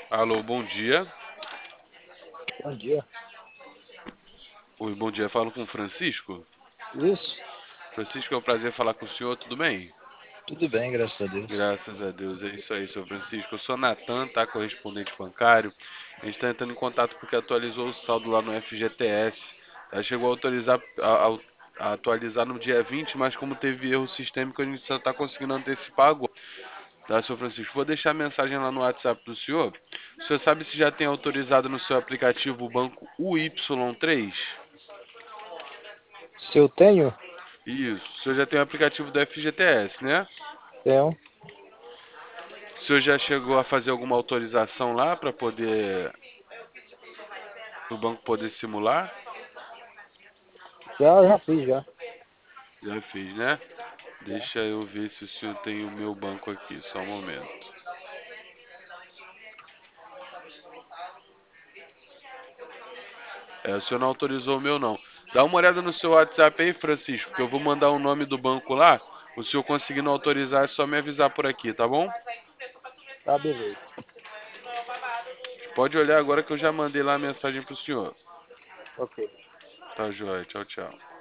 Alô, bom dia. Bom dia. Oi, bom dia. Falo com o Francisco. Isso, Francisco, é um prazer falar com o senhor. Tudo bem? tudo bem, graças a Deus. Graças a Deus. É isso aí, senhor Francisco. Eu sou Natan, tá? Correspondente bancário. A gente está entrando em contato porque atualizou o saldo lá no FGTS. Tá? Chegou a autorizar, a atualizar no dia 20, mas como teve erro sistêmico, a gente só está conseguindo antecipar agora. Tá, senhor Francisco? Vou deixar a mensagem lá no WhatsApp do senhor. O senhor sabe se já tem autorizado no seu aplicativo o banco UY3? Se eu tenho, Isso. O senhor já tem o aplicativo do FGTS, né? tenho. O senhor já chegou a fazer alguma autorização lá para poder o banco poder simular? Já fiz, já. Já fiz, né? Já. Deixa eu ver se o senhor tem o meu banco aqui, só um momento. É, o senhor não autorizou o meu não. Dá uma olhada no seu WhatsApp aí, Francisco, que eu vou mandar o nome do banco lá. O senhor conseguindo autorizar, é só me avisar por aqui, tá bom? Tá, beleza. Pode olhar agora que eu já mandei lá a mensagem pro senhor. Ok. Tá, joia. Tchau, tchau.